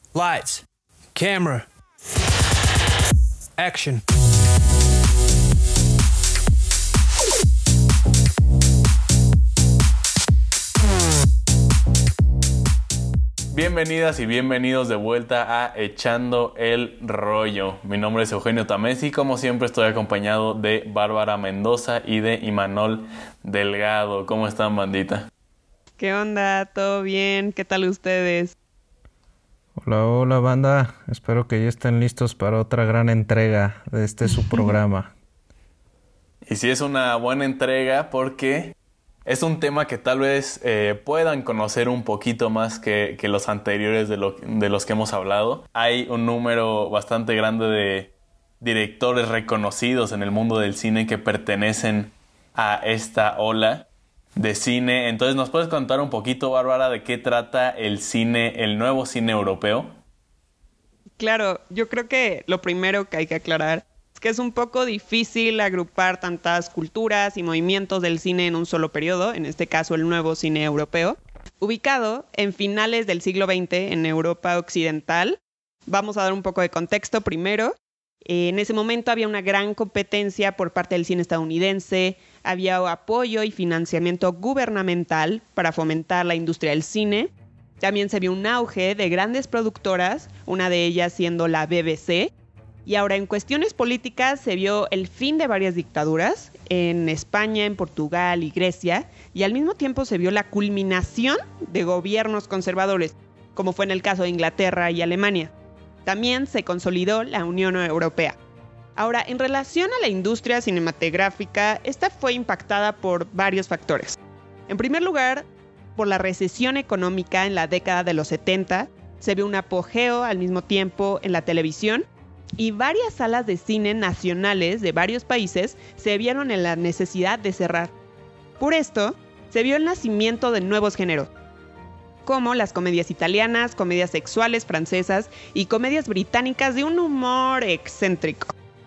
Lights, camera, action. Bienvenidas y bienvenidos de vuelta a Echando el Rollo. Mi nombre es Eugenio Tamés y como siempre estoy acompañado de Bárbara Mendoza y de Imanol Delgado. ¿Cómo están, bandita? ¿Qué onda? ¿Todo bien? ¿Qué tal ustedes? Hola, hola banda, espero que ya estén listos para otra gran entrega de su programa. Y sí, es una buena entrega porque es un tema que tal vez puedan conocer un poquito más que los anteriores de los que hemos hablado. Hay un número bastante grande de directores reconocidos en el mundo del cine que pertenecen a esta ola de cine. Entonces, ¿nos puedes contar un poquito, Bárbara, de qué trata el cine, el nuevo cine europeo? Claro, yo creo que lo primero que hay que aclarar es que es un poco difícil agrupar tantas culturas y movimientos del cine en un solo periodo, en este caso el nuevo cine europeo. Ubicado en finales del siglo XX en Europa occidental, vamos a dar un poco de contexto primero. En ese momento había una gran competencia por parte del cine estadounidense, había apoyo y financiamiento gubernamental para fomentar la industria del cine. También se vio un auge de grandes productoras, una de ellas siendo la BBC. Y ahora en cuestiones políticas se vio el fin de varias dictaduras en España, en Portugal y Grecia, y al mismo tiempo se vio la culminación de gobiernos conservadores, como fue en el caso de Inglaterra y Alemania. También se consolidó la Unión Europea. Ahora, en relación a la industria cinematográfica, esta fue impactada por varios factores. En primer lugar, por la recesión económica en la década de los 70, se vio un apogeo al mismo tiempo en la televisión y varias salas de cine nacionales de varios países se vieron en la necesidad de cerrar. Por esto, se vio el nacimiento de nuevos géneros, como las comedias italianas, comedias sexuales francesas y comedias británicas de un humor excéntrico.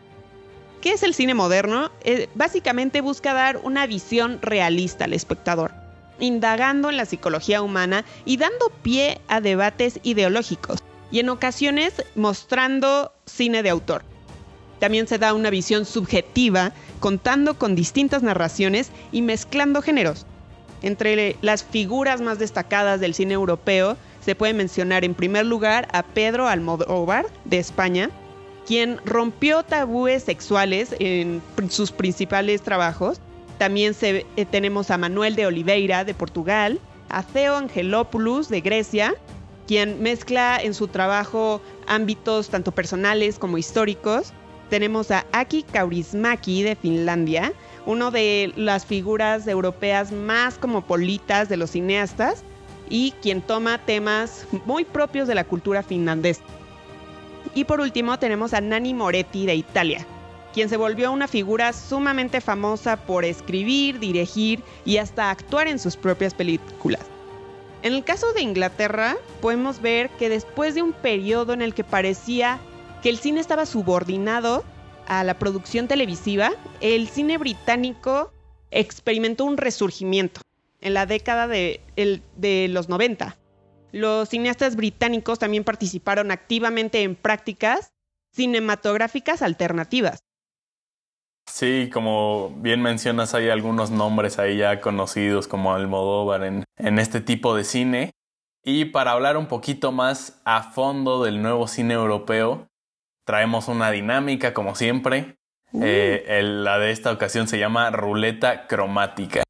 ¿Qué es el cine moderno? Básicamente busca dar una visión realista al espectador, indagando en la psicología humana y dando pie a debates ideológicos, y en ocasiones mostrando cine de autor. También se da una visión subjetiva, contando con distintas narraciones y mezclando géneros. Entre las figuras más destacadas del cine europeo se puede mencionar en primer lugar a Pedro Almodóvar de España, quien rompió tabúes sexuales en sus principales trabajos. También tenemos a Manuel de Oliveira de Portugal, a Theo Angelopoulos de Grecia, quien mezcla en su trabajo ámbitos tanto personales como históricos. Tenemos a Aki Kaurismäki de Finlandia, uno de las figuras europeas más cosmopolitas de los cineastas y quien toma temas muy propios de la cultura finlandesa. Y por último tenemos a Nanni Moretti de Italia, quien se volvió una figura sumamente famosa por escribir, dirigir y hasta actuar en sus propias películas. En el caso de Inglaterra, podemos ver que después de un periodo en el que parecía que el cine estaba subordinado a la producción televisiva, el cine británico experimentó un resurgimiento en la década de los 90. Los cineastas británicos también participaron activamente en prácticas cinematográficas alternativas. Sí, como bien mencionas, hay algunos nombres ahí ya conocidos como Almodóvar en este tipo de cine. Y para hablar un poquito más a fondo del nuevo cine europeo, traemos una dinámica como siempre. La de esta ocasión se llama Ruleta Cromática.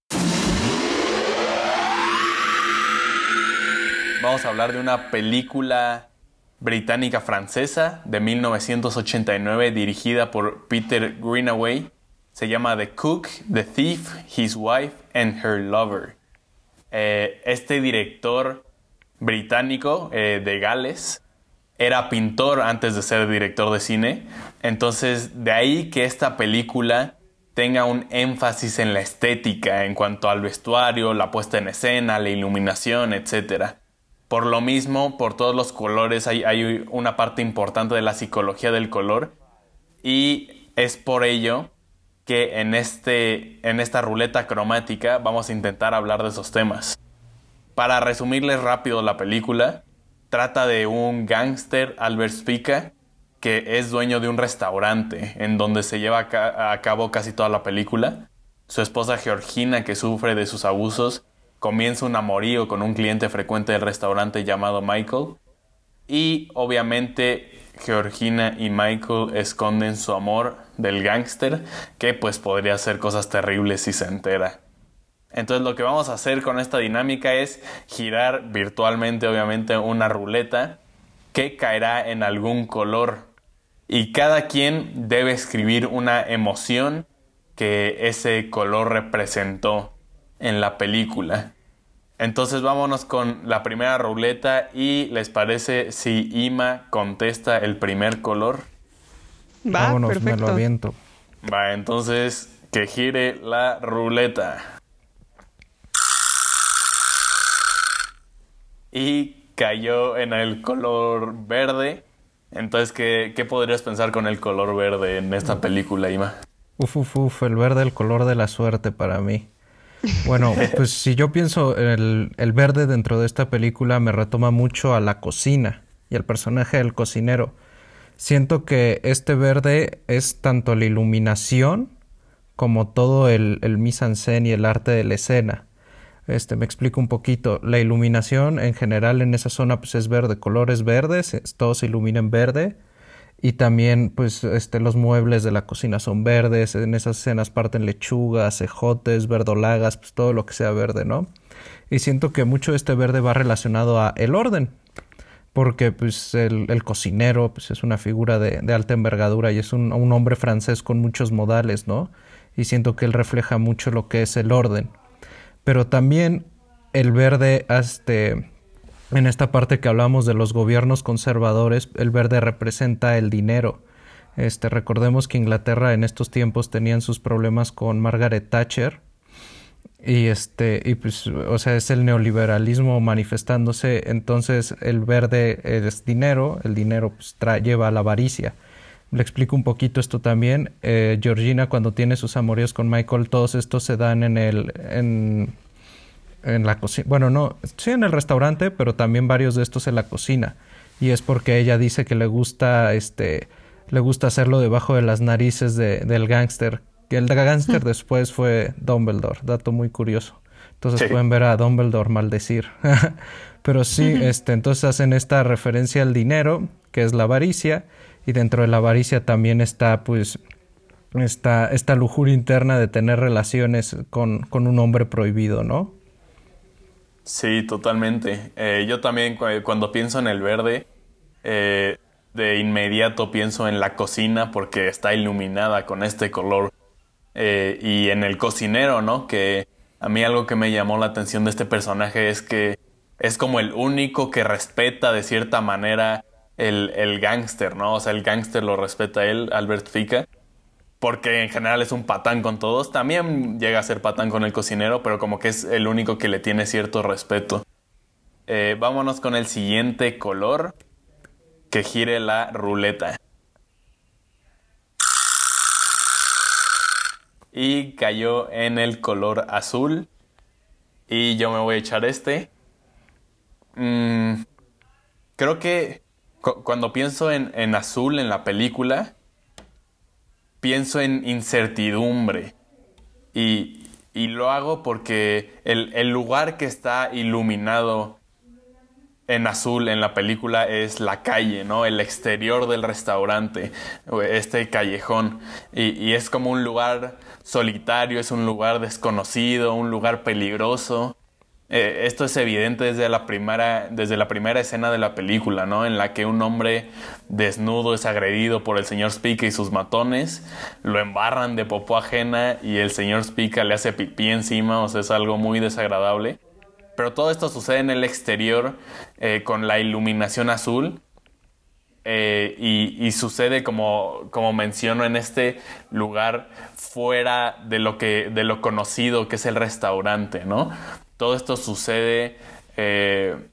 Vamos a hablar de una película británica francesa de 1989 dirigida por Peter Greenaway. Se llama The Cook, The Thief, His Wife and Her Lover. Este director británico de Gales era pintor antes de ser director de cine. Entonces, de ahí que esta película tenga un énfasis en la estética en cuanto al vestuario, la puesta en escena, la iluminación, etc. Por lo mismo, por todos los colores, hay una parte importante de la psicología del color. Y es por ello que en esta ruleta cromática vamos a intentar hablar de esos temas. Para resumirles rápido la película, trata de un gángster, Albert Spica, que es dueño de un restaurante en donde se lleva a cabo casi toda la película. Su esposa Georgina, que sufre de sus abusos, comienza un amorío con un cliente frecuente del restaurante llamado Michael. Y obviamente Georgina y Michael esconden su amor del gángster, que pues podría hacer cosas terribles si se entera. Entonces lo que vamos a hacer con esta dinámica es girar virtualmente, obviamente, una ruleta que caerá en algún color. Y cada quien debe escribir una emoción que ese color representó en la película. Entonces vámonos con la primera ruleta y ¿les parece si Ima contesta el primer color? Va, Vámonos, perfecto. me lo aviento. Va, entonces que gire la ruleta. Y cayó en el color verde. Entonces, ¿qué podrías pensar con el color verde en esta película, Ima? El verde, el color de la suerte para mí. Bueno, pues si yo pienso el verde dentro de esta película me retoma mucho a la cocina y al personaje del cocinero. Siento que este verde es tanto la iluminación como todo el mise-en-scène y el arte de la escena. Me explico un poquito. La iluminación en general en esa zona pues es verde, colores verdes, todo se ilumina en verde. Y también, pues, los muebles de la cocina son verdes. En esas escenas parten lechugas, ejotes, verdolagas, pues todo lo que sea verde, ¿no? Y siento que mucho de este verde va relacionado a el orden. Porque, pues, el cocinero, pues, es una figura de alta envergadura y es un hombre francés con muchos modales, ¿no? Y siento que él refleja mucho lo que es el orden. Pero también el verde, en esta parte que hablamos de los gobiernos conservadores, el verde representa el dinero. Recordemos que Inglaterra en estos tiempos tenían sus problemas con Margaret Thatcher y pues, o sea, es el neoliberalismo manifestándose. Entonces el verde es dinero, el dinero pues, lleva a la avaricia. Le explico un poquito esto también. Georgina, cuando tiene sus amoríos con Michael, todos estos se dan en la cocina. Bueno, no, sí en el restaurante, pero también varios de estos en la cocina. Y es porque ella dice que le gusta hacerlo debajo de las narices del gángster. Que el gángster después fue Dumbledore, dato muy curioso. Entonces sí, pueden ver a Dumbledore maldecir. Pero sí, entonces hacen esta referencia al dinero, que es la avaricia, y dentro de la avaricia también está, pues, esta lujuria interna de tener relaciones con un hombre prohibido, ¿no? Sí, totalmente. Yo también cuando pienso en el verde, de inmediato pienso en la cocina porque está iluminada con este color. Y en el cocinero, ¿no? Que a mí algo que me llamó la atención de este personaje es que es como el único que respeta de cierta manera el gángster, ¿no? O sea, el gángster lo respeta a él, Albert Fica, porque en general es un patán con todos. También llega a ser patán con el cocinero, pero como que es el único que le tiene cierto respeto. Vámonos con el siguiente color, que gire la ruleta. Y cayó en el color azul. Y yo me voy a echar creo que cuando pienso en azul en la película, pienso en incertidumbre. Y lo hago porque el lugar que está iluminado en azul en la película es la calle, ¿no? El exterior del restaurante, este callejón. Y es como un lugar solitario, es un lugar desconocido, un lugar peligroso. Esto es evidente desde la primera escena de la película, ¿no? En la que un hombre desnudo es agredido por el señor Spica y sus matones, lo embarran de popó ajena y el señor Spica le hace pipí encima, o sea, es algo muy desagradable. Pero todo esto sucede en el exterior con la iluminación azul y sucede como menciono en este lugar fuera de lo conocido que es el restaurante, ¿no? Todo esto sucede en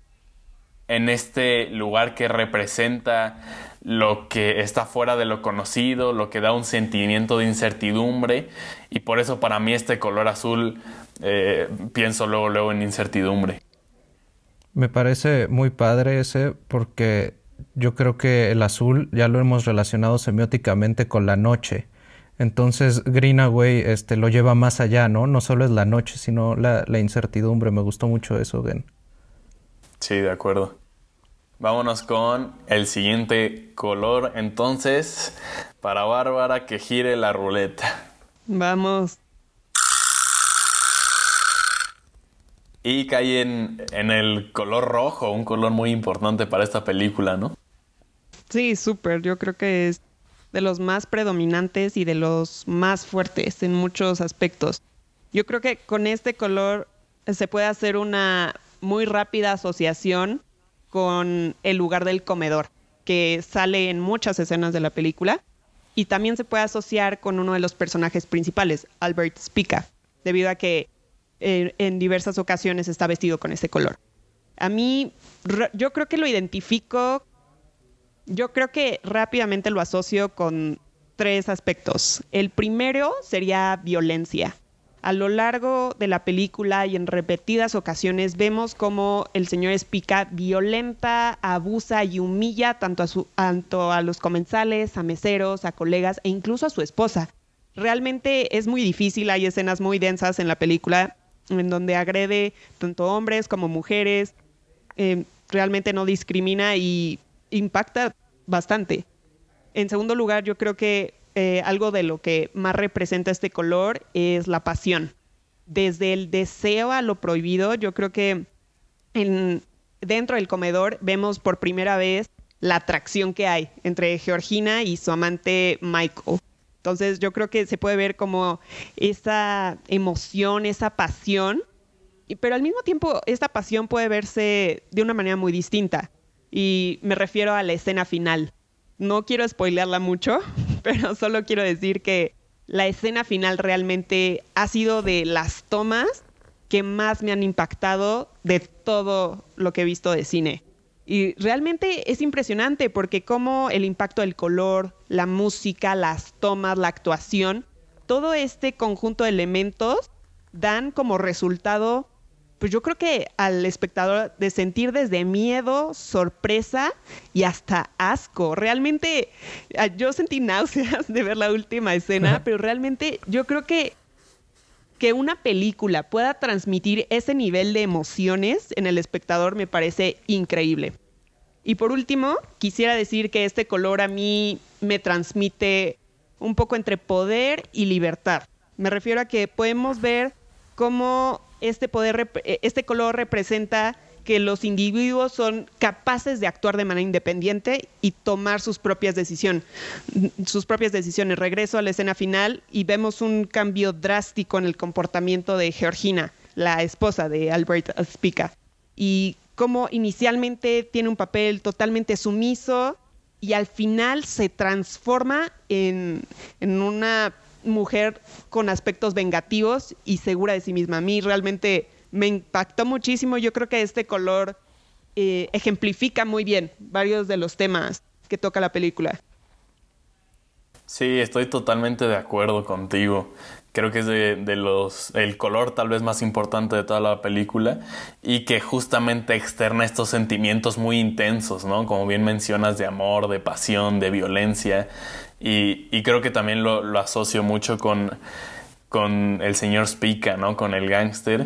este lugar que representa lo que está fuera de lo conocido, lo que da un sentimiento de incertidumbre, y por eso para mí este color azul pienso luego en incertidumbre. Me parece muy padre ese porque yo creo que el azul ya lo hemos relacionado semióticamente con la noche. Entonces Greenaway lo lleva más allá, ¿no? No solo es la noche, sino la incertidumbre. Me gustó mucho eso, Ben. Sí, de acuerdo. Vámonos con el siguiente color, entonces, para Bárbara, que gire la ruleta. Vamos. Y cae en el color rojo, un color muy importante para esta película, ¿no? Sí, súper. Yo creo que es de los más predominantes y de los más fuertes en muchos aspectos. Yo creo que con este color se puede hacer una muy rápida asociación con el lugar del comedor, que sale en muchas escenas de la película, y también se puede asociar con uno de los personajes principales, Albert Spica, debido a que en diversas ocasiones está vestido con ese color. A mí, yo creo que lo identifico, yo creo que rápidamente lo asocio con 3 aspectos. El primero sería violencia. A lo largo de la película y en repetidas ocasiones vemos cómo el señor Spica violenta, abusa y humilla tanto a los comensales, a meseros, a colegas e incluso a su esposa. Realmente es muy difícil, hay escenas muy densas en la película en donde agrede tanto hombres como mujeres, realmente no discrimina y impacta bastante. En segundo lugar, yo creo que algo de lo que más representa este color es la pasión. Desde el deseo a lo prohibido, yo creo que dentro del comedor vemos por primera vez la atracción que hay entre Georgina y su amante Michael. Entonces yo creo que se puede ver como esa emoción, esa pasión, pero al mismo tiempo esta pasión puede verse de una manera muy distinta. Y me refiero a la escena final. No quiero spoilearla mucho, pero solo quiero decir que la escena final realmente ha sido de las tomas que más me han impactado de todo lo que he visto de cine. Y realmente es impresionante porque como el impacto del color, la música, las tomas, la actuación, todo este conjunto de elementos dan como resultado, pues yo creo que al espectador de sentir desde miedo, sorpresa y hasta asco. Realmente yo sentí náuseas de ver la última escena, pero realmente yo creo que una película pueda transmitir ese nivel de emociones en el espectador me parece increíble. Y por último, quisiera decir que este color a mí me transmite un poco entre poder y libertad. Me refiero a que podemos ver cómo este color representa que los individuos son capaces de actuar de manera independiente y tomar sus propias decisiones. Regreso a la escena final y vemos un cambio drástico en el comportamiento de Georgina, la esposa de Albert Spica, y cómo inicialmente tiene un papel totalmente sumiso y al final se transforma en una mujer con aspectos vengativos y segura de sí misma. A mí realmente me impactó muchísimo. Yo creo que este color ejemplifica muy bien varios de los temas que toca la película. Sí, estoy totalmente de acuerdo contigo. Creo que es el color tal vez más importante de toda la película y que justamente externa estos sentimientos muy intensos, ¿no? Como bien mencionas, de amor, de pasión, de violencia. Y creo que también lo asocio mucho con el señor Spica, ¿no? Con el gángster.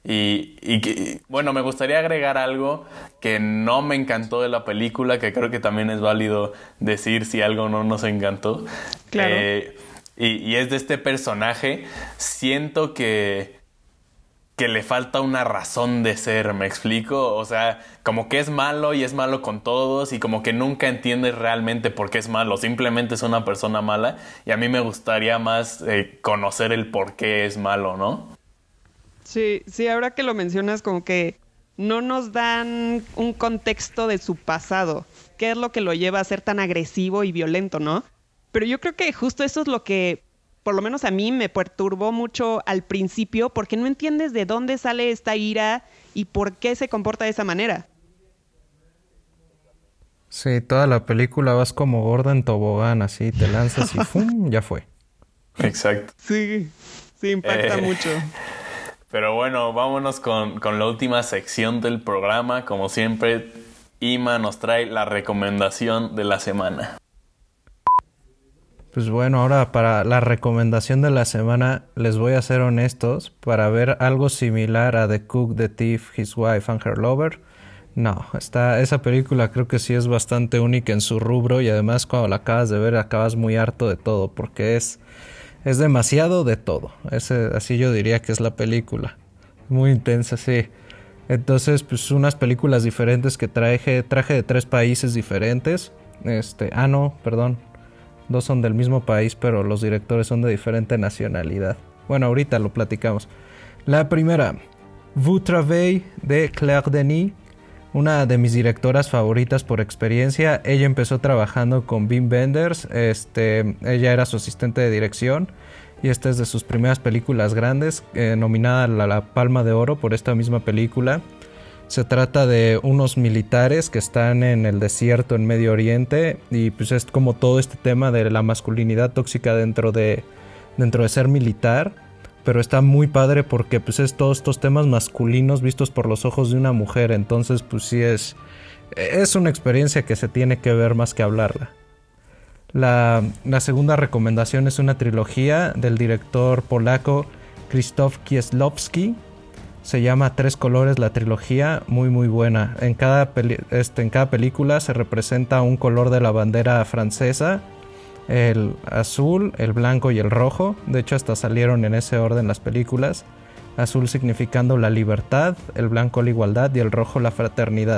Bueno, me gustaría agregar algo que no me encantó de la película, que creo que también es válido decir si algo no nos encantó. Claro. Y es de este personaje. Siento que le falta una razón de ser, ¿me explico? O sea, como que es malo y es malo con todos y como que nunca entiendes realmente por qué es malo. Simplemente es una persona mala y a mí me gustaría más conocer el por qué es malo, ¿no? Sí, ahora que lo mencionas, como que no nos dan un contexto de su pasado. ¿Qué es lo que lo lleva a ser tan agresivo y violento, no? Pero yo creo que justo eso es lo que, por lo menos a mí, me perturbó mucho al principio, porque no entiendes de dónde sale esta ira y por qué se comporta de esa manera. Sí, toda la película vas como gorda en tobogán, así, te lanzas y ¡fum! Ya fue. Exacto. Sí, impacta mucho. Pero bueno, vámonos con la última sección del programa. Como siempre, Ima nos trae la recomendación de la semana. Pues bueno, ahora para la recomendación de la semana les voy a ser honestos. Para ver algo similar a The Cook, The Thief, His Wife and Her Lover, no, esa película creo que sí es bastante única en su rubro, y además cuando la acabas de ver acabas muy harto de todo porque es demasiado de todo. Así yo diría que es la película. Muy intensa, sí. Entonces, pues unas películas diferentes que traje de 3 países diferentes. No, perdón. 2 son del mismo país, pero los directores son de diferente nacionalidad. Bueno, ahorita lo platicamos. La primera, Vous Travail, de Claire Denis. Una de mis directoras favoritas por experiencia. Ella empezó trabajando con Wim Wenders. Ella era su asistente de dirección. Y esta es de sus primeras películas grandes, nominada a la Palma de Oro por esta misma película. Se trata de unos militares que están en el desierto en Medio Oriente, y pues es como todo este tema de la masculinidad tóxica dentro de ser militar. Pero está muy padre porque pues es todos estos temas masculinos vistos por los ojos de una mujer. Entonces pues sí es una experiencia que se tiene que ver más que hablarla. La segunda recomendación es una trilogía del director polaco Krzysztof Kieślowski. Se llama Tres Colores la trilogía, muy muy buena. En cada película se representa un color de la bandera francesa: el azul, el blanco y el rojo. De hecho hasta salieron en ese orden las películas. Azul significando la libertad, el blanco la igualdad y el rojo la fraternidad.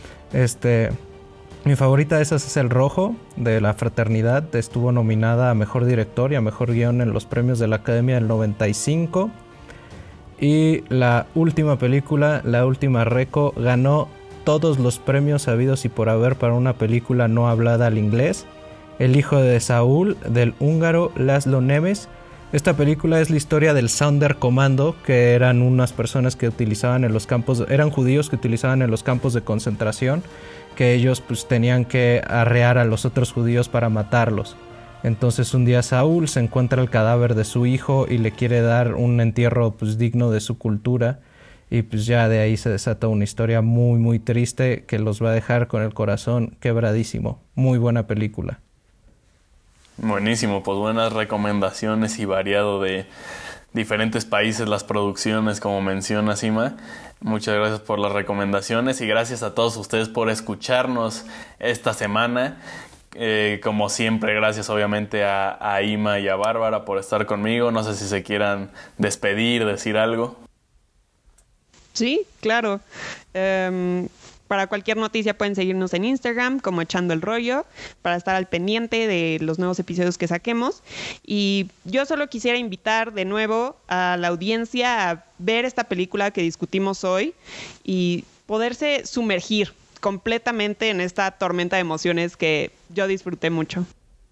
Mi favorita de esas es el rojo, de la fraternidad. Estuvo nominada a Mejor Director y a Mejor Guión en los premios de la Academia del 95. Y la última película, la última reco, ganó todos los premios habidos y por haber para una película no hablada al inglés: El hijo de Saúl, del húngaro Laszlo Nemes. Esta película es la historia del Sonderkommando, que eran unas personas que utilizaban en los campos, eran judíos que utilizaban en los campos de concentración, que ellos pues tenían que arrear a los otros judíos para matarlos. Entonces un día Saúl se encuentra el cadáver de su hijo y le quiere dar un entierro pues digno de su cultura, y pues ya de ahí se desata una historia muy muy triste que los va a dejar con el corazón quebradísimo. Muy buena película. Buenísimo, pues buenas recomendaciones y variado de diferentes países las producciones, como menciona Ima. Muchas gracias por las recomendaciones y gracias a todos ustedes por escucharnos esta semana. Como siempre, gracias obviamente a Ima y a Bárbara por estar conmigo. No sé si se quieran despedir, decir algo. Sí, claro. Para cualquier noticia pueden seguirnos en Instagram como Echando el Rollo, para estar al pendiente de los nuevos episodios que saquemos. Y yo solo quisiera invitar de nuevo a la audiencia a ver esta película que discutimos hoy y poderse sumergir completamente en esta tormenta de emociones que yo disfruté mucho.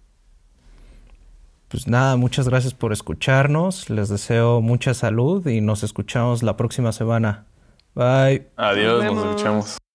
Pues nada, muchas gracias por escucharnos. Les deseo mucha salud y nos escuchamos la próxima semana. Bye. Adiós, nos escuchamos.